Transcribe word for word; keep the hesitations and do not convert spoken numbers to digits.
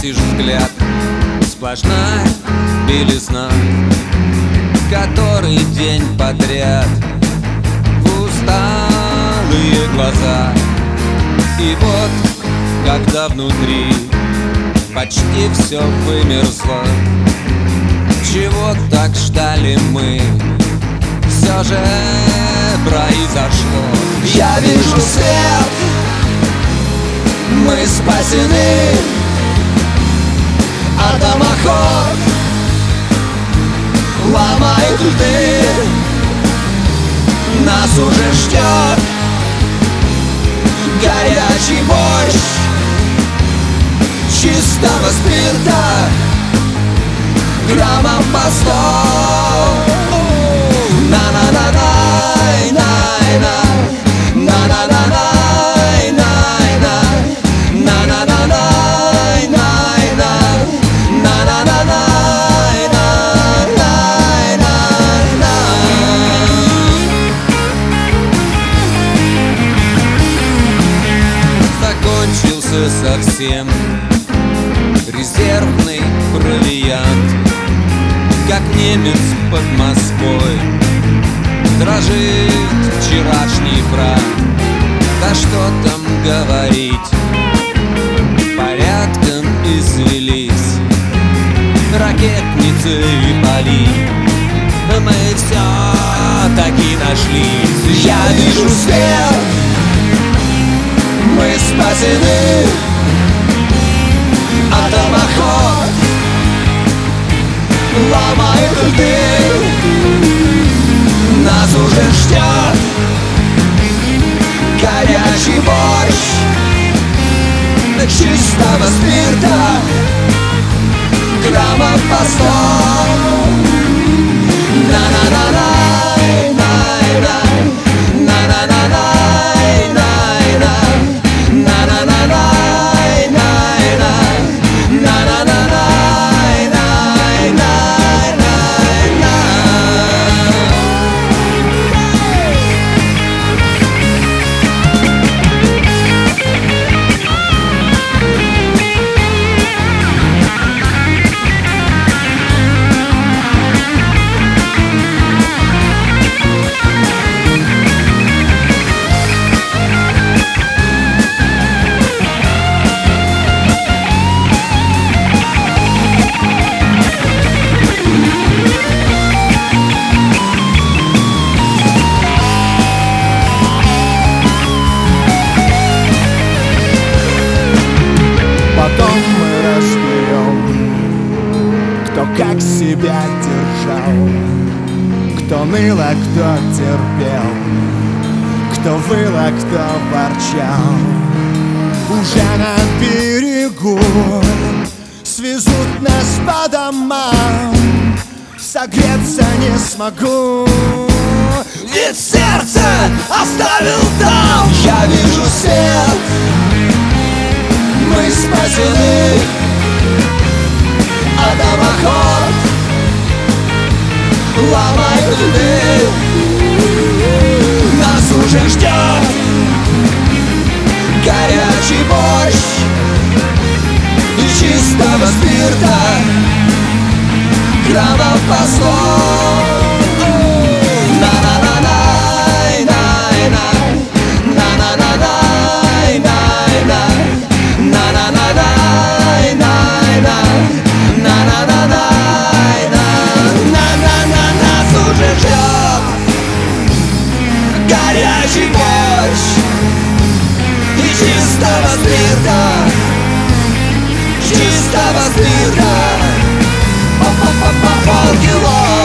скосишь взгляд, сплошная белизна, который день подряд в усталые глаза. И вот, когда внутри почти все вымерзло, чего так ждали мы, все же произошло. Я вижу свет, мы спасены, а дымоход ломает льды. Нас уже ждет горячий борщ чистого спирта, граммом по сто. На-на-на-най, най-най, на-на-на-най, най-най, на-на-на-най, най-най, на-на-на-най, най-най, най-най. Закончился совсем резервный провиант, как немец под Москвой дрожит вчерашний брат. Да что там говорить, порядком извелись ракетницы и поли. Мы все-таки нашлись. Я вижу свет, мы спасены, а дымоход ломает льды. Нас уже ждет горячий борщ чистого спирта, граммов по сто. На-на-на-най, най-най, на-на-на-най, най-най, на-на-на-най, най-най, на-на-на-най, най-най, най-най. Потом мы разберем, кто как себя держал, кто ныл, а кто терпел, кто выл, а кто ворчал. Уже на берегу свезут нас по домам, согреться не смогу, Ведь сердце оставил там. Я вижу свет, мы спасены, а дымоход ломает льды. Нас уже ждет горячий борщ чистого спирта, граммов по сто. На-на-на-най, най-най, на-на-на-най, най-най, на-на-на-най, най-най, на-на-на-най, на-на-на. Нас уже ждет горячий борщ и чистого спирта, чистого спирта. Полкило.